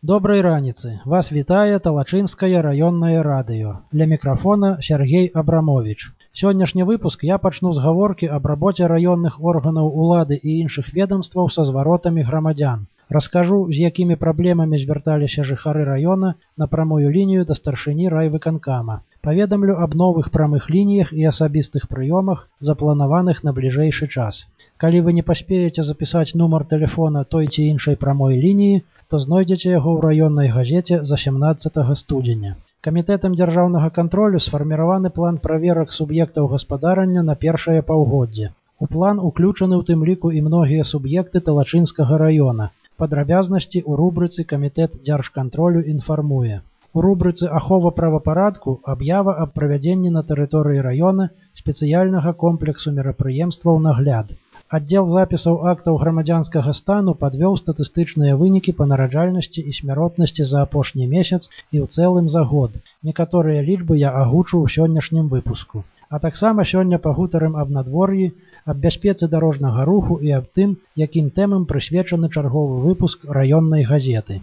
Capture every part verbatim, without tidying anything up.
Доброй раніцы. Вас вітае Талачынскае раённае радыё. Для мікрафона Сергей Абрамович. Сённяшні выпуск я пачну з гаворкі аб рабоце раённых органаў улады і іншых ведомстваў са зваротамі грамадзян. Раскажу, з якімі праблемамі звярталіся жыхары раёна на прамую лінію да старшыні райвыканкама. Паведамлю аб новых прамых лініях і асабістых прыёмах, запланаваных на бліжэйшы час. Калі вы не паспееце запісаць нумар тэлефона той ці іншай прамой лініі, то знойдзеце яго ў раённай газеце за сямнаццатага студзеня. Камітэтам дзяржаўнага кантролю сфарміраваны план праверак суб'ектаў гаспадарання на першае паўгоддзе. У план уключаны ў тым ліку і многія суб'екты Талачынскага раёна. Падрабязнасці ў рубрыцы «Камітэт дзяржкантролю інфармуе». У рубрыцы «Ахова правапарадку» аб'ява аб правядзенні на тэрыторыі раёна спецыяльнага комплексу мерапрыемстваў нагляд. Аддзел запісаў актаў грамадзянскага стану падвёў статыстычныя вынікі па нараджальнасці і смяротнасці за апошні месяц і ў цэлым за год. Некаторыя лічбы я агучу ў сённяшнім выпуску. А таксама сёння пагутарым аб надвор'і, аб бяспецы дарожнага руху і аб тым, якім тэмам прысвечаны чарговы выпуск раённай газеты.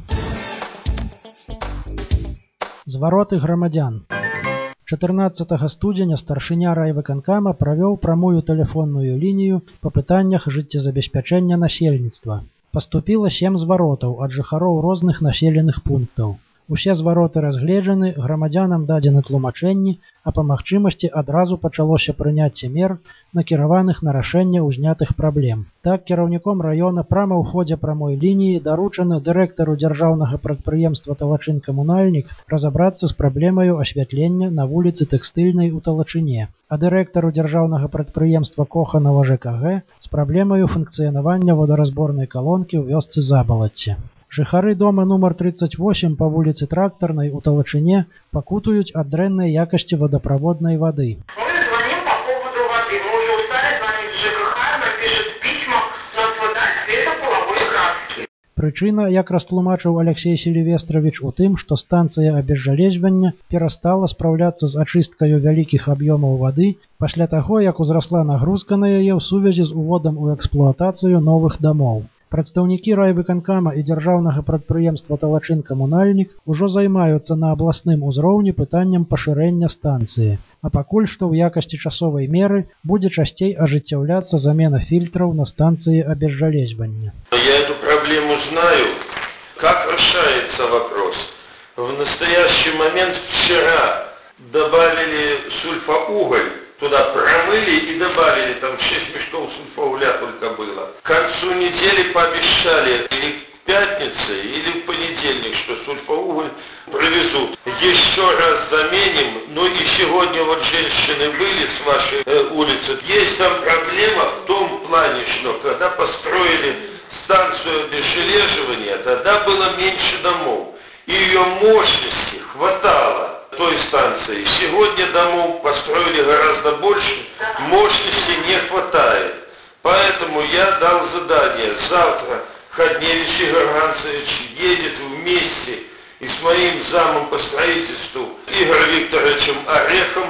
Звароты грамадзян. чатырнаццатага студзеня старшыня райвыканкама правёў прамую тэлефонную лінію па пытаннях жыццезабеспячэння насельніцтва. Паступіла сем зваротаў ад жыхароў розных населеных пунктаў. Усе звароты разгледжаны, грамадзянам дадзены тлумачэнні, а па магчымасці адразу пачалося прыняцце мер, накіраваных на рашэнне ўзнятых праблем. Так, кіраўніком раёна прама ў ходзе прамой лініі даручана дырэктару дзяржаўнага прадпрыемства «Талачын-камунальнік» разабрацца з праблемаю асвятлення на вуліцы Тэкстыльнай у Талачыне, а дырэктару дзяржаўнага прадпрыемства Коханова ЖКГ з праблемаю функцыянавання водаразборнай калонкі ў вёсцы Забалацце. Жыхары дома нумар тридцать восемь па вуліцы Трактарнай у Талачыне пакутуюць ад дрэннай якасці водаправоднай вады. Мы звоним по поводу воды. Мы уже устали звонить в ЖКХ, нам пишут письма, у нас вода цвета половой краски. Прычына, як растлумачыў Алексей Селівестравіч, у тым, што станцыя абезжалезвання перастала спраўляцца з ачысткаю вялікіх аб'ёмаў вады пасля таго, як узрасла нагрузка на яе ў сувязі з уводам у эксплуатацыю новых дамоў. Прадстаўнікі райвыканкама і дзяржаўнага прадпрыемства «Талачын-камунальнік» ужо займаюцца на абласным узроўні пытаннем пашырэння станцыі, а пакуль што ў якасці часовай меры будзе часцей ажыццяўляцца замена фильтраў на станцыі абезжалезвання. Я эту проблему знаю. Как решается вопрос? В настоящий момент вчера добавили сульфоуголь. Туда промыли и добавили, там шесть мешков сульфоугля только было. К концу недели пообещали или к пятнице, или в понедельник, что сульфоуголь привезут. Еще раз заменим. Ну и сегодня вот женщины были с вашей э, улицы. Есть там проблема в том плане, что когда построили станцию обезжележивания, тогда было меньше домов. И ее мощности хватало той станции. Сегодня домов построили гораздо больше, мощности не хватает. Поэтому я дал задание. Завтра Ходневич Игорь Гансович едет вместе и с моим замом по строительству Игорем Викторовичем Орехом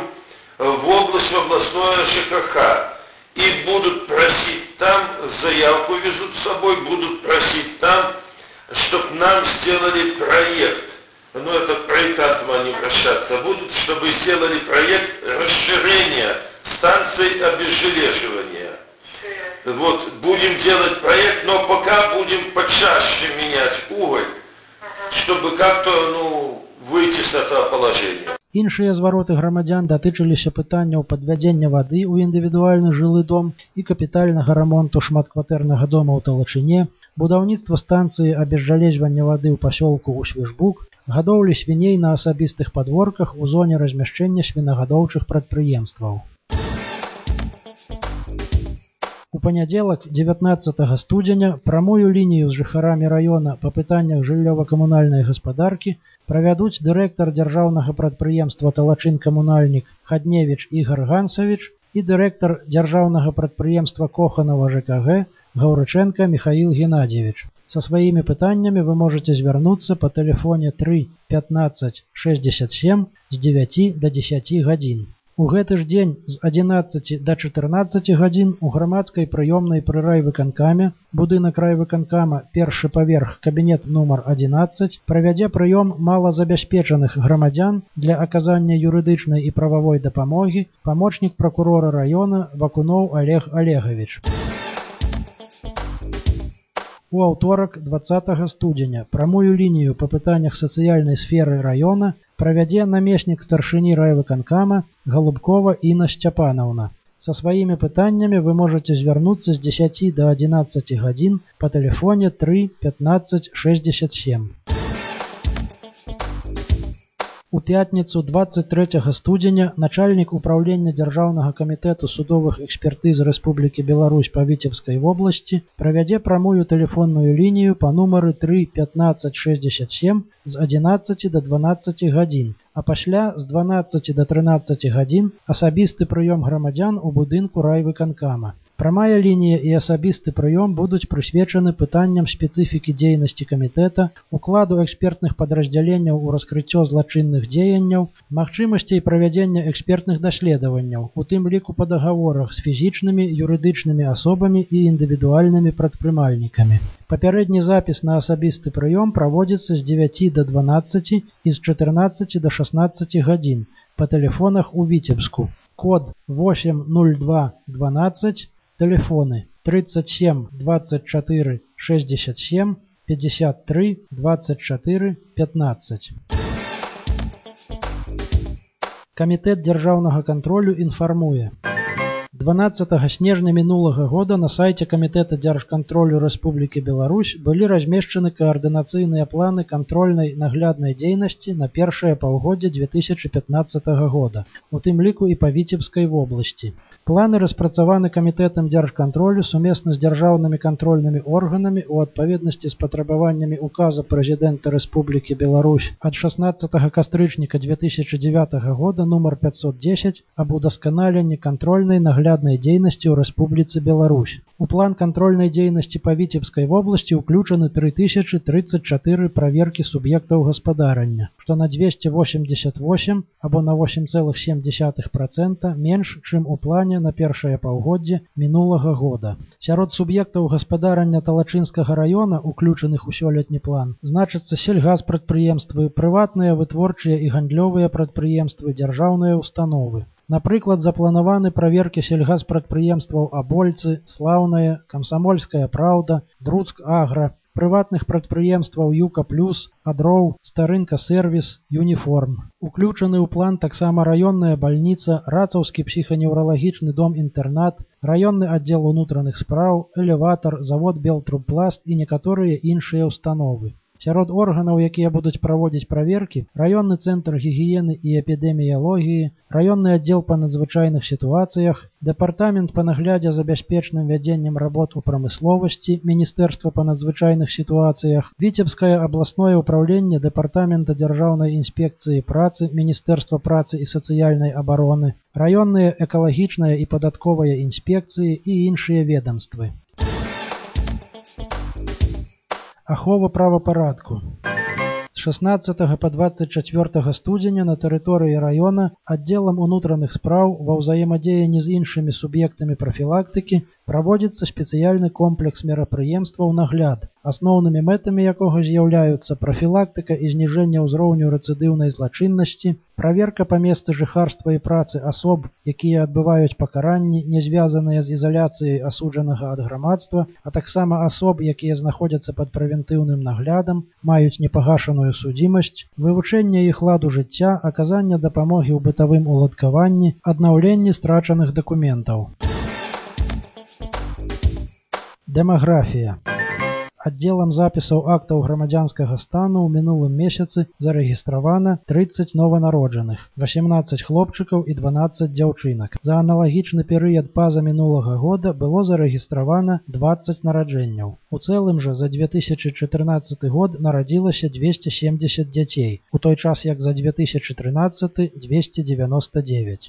в область, в областное ЖКХ. И будут просить там, заявку везут с собой, будут просить там, чтобы нам сделали проект. Ну, это к проектантам они обращаться будут, чтобы сделали проект расширения станций обезжележивания. Вот, будем делать проект, но пока будем почаще менять уголь, чтобы как-то, ну, выйти с этого положения. Іншыя звароты грамадзян датычыліся пытанняў падвядзення вады ў індывідуальны жылы дом і капітальнага рамонту шматкватэрнага дома ў Талачыне, будаўніцтва станцыі абезжалезвання вады ў пасёлку Усвежбук, гадоўлі свіней на асабістых падворках у зоне размяшчэння свінагадоўчых прадпрыемстваў. У панядзелак, дзевятнаццатага студзеня, прамую лінію з жыхарамі раёна па пытаннях жыллёва-камунальнай гаспадаркі правядуць дырэктар дзяржаўнага прадпрыемства «Талачын-камунальнік» Ходневич Игорь Гансович і дырэктар дзяржаўнага прадпрыемства Коханова ЖКГ Гаўрыченко Михаил Геннадьевич. Со сваімі пытаннямі вы можете звярнуцца па тэлефоне тры пятнаццаць шэсцьдзесят сем з дзевяці да дзесяці гадзін. У гэты ж дзень з адзінаццаці да чатырнаццаці гадзін у грамадскай прыёмнай пры райвыканкаме, будынак райвыканкама, першы паверх, кабінет нумар адзінаццаць, правядзе прыём малазабяспечаных грамадзян для аказання юрыдычнай і прававой дапамогі памочнік пракурора раёна Вакуноў Олег Олегович. У аўторак двадцатага студзеня прамую лінію па пытаннях сацыяльнай сферы раёна правядзе намеснік старшыні райвыканкама Голубкова Інна Сцяпанаўна. Са сваімі пытаннямі вы можаце звярнуцца з дзесяці да адзінаццаці гадзін па тэлефоне тры пятнаццаць шэсцьдзесят сем. У пятніцу двадцать трэцяга студзеня начальнік управлення Дзяржаўнага камітэту судовых экспертыз Рэспублікі Беларусь па Віцебскай вобласці правядзе прамую тэлефонную лінію па нумары тры пятнаццаць шэсцьдзесят сем з адзінаццаці да дванаццаці гадзін, а пасля з дванаццаці да трынаццаці гадзін асабісты прыём грамадзян у будынку райвыканкама. Прамая лінія і асабісты прыём будуць прысвечаны пытанням спецыфікі дзейнасці камітэта, укладу экспертных падраздзяленняў у раскрыццё злачынных дзеянняў, магчымасцей правядзення экспертных даследаванняў, у тым ліку па дагаворах з фізічнымі, юрыдычнымі асобамі і індывідуальнымі прадпрымальнікамі. Папярэдні запіс на асабісты прыём праводзіцца з дзевяці да дванаццаці і з чатырнаццаці да шаснаццаці гадзін па тэлефонах у Віцебску. Код восемь нуль два дванадцать, тэлефоны тридцать семь двадцать четыре шестьдесят семь пятьдесят три двадцать четыре пятнадцать. Камітэт дзяржаўнага кантролю інфармуе. дванаццатага снежня мінулага года на сайце Камітэта дзяржкантролю Рэспублікі Беларусь былі размешчаны каардынацыйныя планы кантрольнай нагляднай дзейнасці на першае паўгоддзе две тысячи пятнадцатага года, у тым ліку і па Віцебскай вобласці. Планы распрацаваны Камітэтам дзяржкантролю сумесна з дзяржаўнымі кантрольнымі органамі ў адпаведнасці з патрабаваннямі указа прэзідэнта Рэспублікі Беларусь ад шаснаццатага кастрычніка две тысячи девятага года нумар пятьсот десять аб удасканаленні кантрольнай нагляднай дзейнасці ў Рэспубліцы Беларусь. У план кантрольнай дзейнасці па Віцебскай вобласці ўключаны тры тысячи тридцать четыре праверкі суб'ектаў гаспадарання, што на двести восемьдесят восемь або на восемь целых семь десятых процента менш, чым у плане на першае паўгоддзе мінулага года. Сярод суб'ектаў гаспадарання Талачынскага раёна, уключаных у сёлетні план, значацца сельгаспрадпрыемствы, прыватныя вытворчыя і гандлёвыя прадпрыемствы, дзяржаўныя установы. Напрыклад, запланаваны праверкі сельгаспрадпрыемстваў Абольцы, Слаўная, Камсамольская Праўда, Друцк Агра, прыватных прадпрыемстваў Юка Плюс, Адроў, Старынка Сервіс, Юніформ. Уключаны ў план таксама раённая бальніца, Рацаўскі псіханеўралагічны дом-інтэрнат, раённы аддзел унутраных спраў, элеватар, завод Белтрубпласт і некаторыя іншыя ўстановы. Сярод органаў, якія будуць праводзіць праверкі, раённы цэнтр гігіены і эпідэміялогіі, раённы аддзел па надзвычайных сітуацыях, дэпартамент па наглядзе за бяспечным вядзеннем работ у прамысловасці, Міністэрства па надзвычайных сітуацыях, Віцебскае абласное ўпраўленне дэпартамента дзяржаўнай інспекцыі працы, Міністэрства працы і сацыяльнай абароны, раённыя экалагічныя і падатковыя інспекцыі і іншыя ведамствы. Ахова правапарадку. З шаснаццатага па двадцать чацвёртага студзеня на тэрыторыі раёна аддзелам унутраных спраў ва ўзаемадзеянні з іншымі суб'ектамі прафілактыкі праводзіцца спецыяльны комплекс мерапрыемстваў нагляд, асноўнымі мэтамі якога з'яўляюцца прафілактыка і зніжэнне ўзроўню рэцыдыўнай злачыннасці, праверка па месцы жыхарства і працы асоб, якія адбываюць пакаранні, не звязаныя з ізаляцыяй асуджанага ад грамадства, а таксама асоб, якія знаходзяцца пад прэвентыўным наглядам, маюць непагашаную судзімасць, вывучэнне іх ладу жыцця, аказання дапамогі ў бытавым уладкаванні, аднаўленні страчаных дакументаў. Дэмаграфія. Аддзелам запісаў актаў грамадзянскага стану ў мінулым месяцы зарэгістравана тридцать нованароджаных, восемнадцать хлопчыкаў і дванаццаць дзяўчынак. За аналагічны перыяд паза мінулага года было зарэгістравана двадцать нараджэнняў. У цэлым жа за две тысячи чатырнаццаты год нарадзілася двести семьдесят дзяцей, у той час як за две тысячи трынаццаты двести девяносто девять.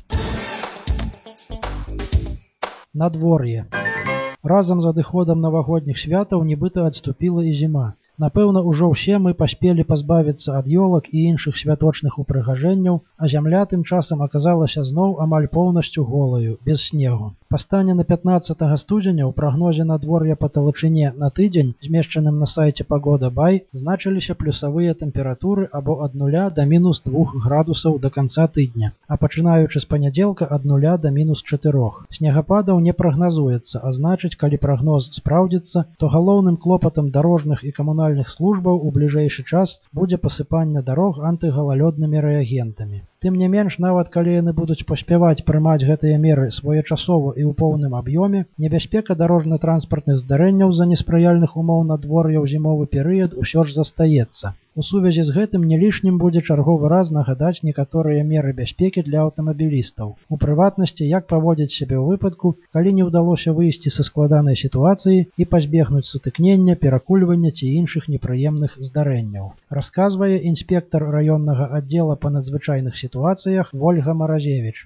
Надвор'е. Разам з адыходам навагодніх святаў нібыта адступіла і зіма. Напэўна, ужо ўсе мы паспелі пазбавіцца ад ёлак і іншых святочных упрыгажэнняў, а зямля тым часам аказалася зноў амаль поўнасцю голаю, без снегу. Па стане на пятнаццатага студзеня ў прагнозе надвор'я па талачыне на тыдзень, змешчаным на сайце Пагода Бай, значыліся плюсавыя тэмпературы або ад нуля да мінус двух градусаў да канца тыдня, а пачынаючы з панядзелка ад нуля да мінус чатырох. Снегападаў не прагназуецца, а значыць, калі прагноз спраўдзіцца, то галоўным клопатам дарожных і камунальных службаў у бліжэйшы час будзе пасыпанне дарог антыгалалёднымі рэагентамі. Тым не менш, нават калі яны будуць паспяваць прымаць гэтыя меры своечасова і ў поўным аб'ёме, небяспека дарожна-транспартных здарэнняў з-за неспрыяльных умоў надвор'я ў зімовы перыяд усё ж застаецца. У сувязі з гэтым не лішнім будзе чарговы раз нагадаць некаторыя меры бяспекі для аўтамабілістаў. У прыватнасці, як паводзіць сябе ў выпадку, калі не ўдалося выйсці са складанай сітуацыі і пазбегнуць сутыкнення, перакульвання ці іншых непрыемных здарэнняў. Расказвае інспектор раённага аддзела па надзвычайных ситуациях Ольга Морозевич.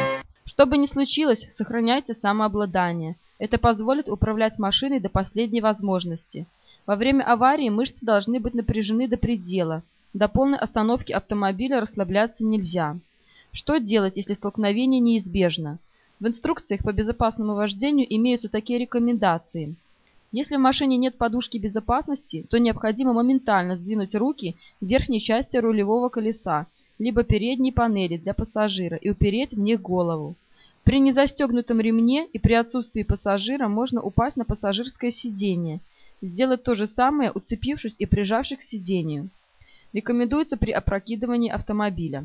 Что бы ни случилось, сохраняйте самообладание. Это позволит управлять машиной до последней возможности. Во время аварии мышцы должны быть напряжены до предела. До полной остановки автомобиля расслабляться нельзя. Что делать, если столкновение неизбежно? В инструкциях по безопасному вождению имеются такие рекомендации. Если в машине нет подушки безопасности, то необходимо моментально сдвинуть руки в верхней части рулевого колеса, либо передней панели для пассажира и упереть в них голову. При незастегнутом ремне и при отсутствии пассажира можно упасть на пассажирское сиденье. Сделать то же самое, уцепившись и прижавшись к сидению. Рекомендуется при опрокидывании автомобиля.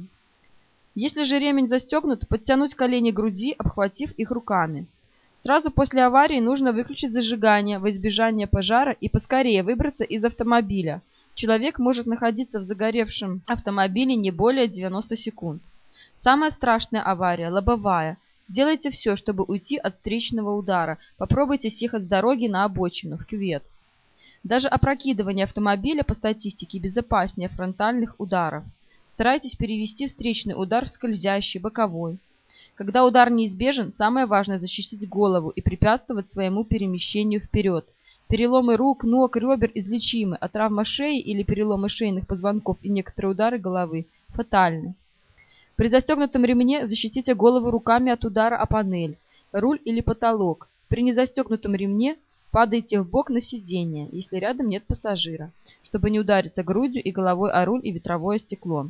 Если же ремень застегнут, подтянуть колени к груди, обхватив их руками. Сразу после аварии нужно выключить зажигание во избежание пожара и поскорее выбраться из автомобиля. Человек может находиться в загоревшем автомобиле не более девяноста секунд. Самая страшная авария – лобовая. Сделайте все, чтобы уйти от встречного удара. Попробуйте съехать с дороги на обочину, в кювет. Даже опрокидывание автомобиля по статистике безопаснее фронтальных ударов. Старайтесь перевести встречный удар в скользящий, боковой. Когда удар неизбежен, самое важное – защитить голову и препятствовать своему перемещению вперед. Переломы рук, ног, ребер излечимы, а травма шеи или переломы шейных позвонков и некоторые удары головы фатальны. При застегнутом ремне защитите голову руками от удара о панель, руль или потолок. При незастегнутом ремне падайте в бок на сиденье, если рядом нет пассажира, чтобы не удариться грудью и головой о руль и ветровое стекло.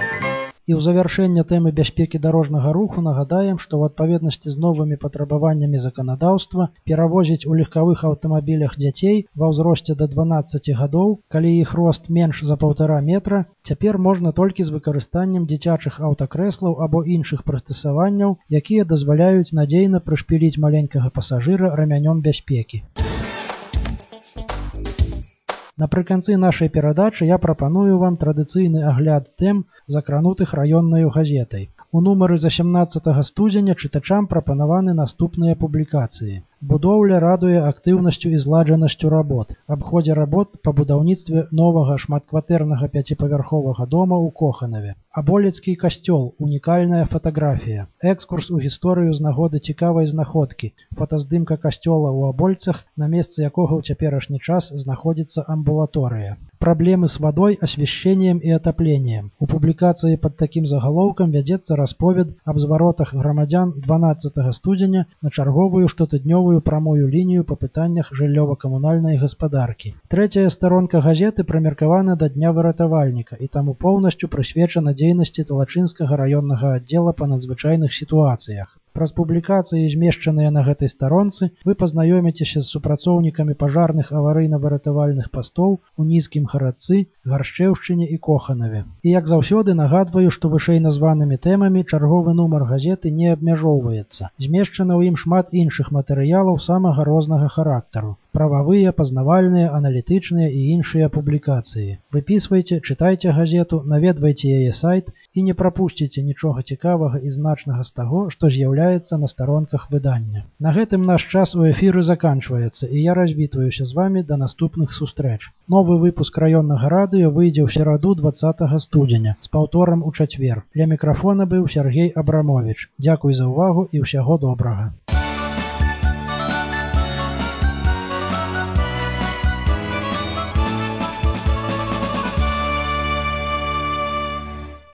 І ў завяршэнне тэмы бяспекі дарожнага руху нагадаем, што ў адпаведнасці з новымі патрабаваннямі заканадаўства перавозіць у легкавых аўтамабілях дзяцей ва ўзросце да дванаццаці гадоў, калі іх рост менш за паўтара метра, цяпер можна толькі з выкарыстаннем дзіцячых аўтакрэслаў або іншых прыстасаванняў, якія дазваляюць надзейна прышпіліць маленькага пасажыра рамянём бяспекі. Напрыканцы нашай перадачы я прапаную вам традыцыйны агляд тэм, закранутых раённаю газетай. У нумары за сямнаццатага студзеня чытачам прапанаваны наступныя публікацыі. Будоўля радуе актыўнасцю і зладжанасцю работ. Аб ходзе работ па будаўніцтве новага шматкватэрнага пяціпавярховага дома ў Коханаве. Аболецкі касцёл. Унікальная фатаграфія. Экскурс у гісторыю з нагоды цікавай знаходкі. Фотаздымка касцёла ў Абольцах, на месцы якога ў цяперашні час знаходзіцца амбулаторыя. Праблемы з вадой, асвяшчэннем і атапленнем. У публікацыі пад такім загалоўкам вядзецца расповед аб зваротах грамадзян дванаццатага студзеня на чарговую штотыднёвую прамую лінію па пытаннях жыллёва-камунальнай гаспадаркі. Трэцяя старонка газеты прымеркавана да дня выратавальніка і таму поўнасцю прысвечана дзейнасці Талачынскага раённага аддзела па надзвычайных сітуацыях. Праз публікацыі, змешчаныя на гэтай старонцы, вы пазнаёміцеся з супрацоўнікамі пажарных аварыйна-выратавальных пастоў у Нізкім Харадцы, Гаршчэўшчыне і Коханаве. І як заўсёды нагадваю, што вышэй названымі тэмамі чарговы нумар газеты не абмяжоўваецца. Змешчана ў ім шмат іншых матэрыялаў самага рознага характару. Прававыя, пазнавальныя, аналітычныя і іншыя публікацыі. Выпісвайце, чытайце газету, наведвайце яе сайт і не прапусціце нічога цікавага і значнага з таго, што з'яўляецца на старонках выдання. На гэтым наш час у эфіры заканчваецца, і я развітваюся з вамі да наступных сустрэч. Новы выпуск раённага радыё выйдзе ў сераду дваццатага студзеня з паўторам у чацвер. Ля мікрафона быў Сяргей Абрамович. Дзякуй за ўвагу і ўсяго добрага.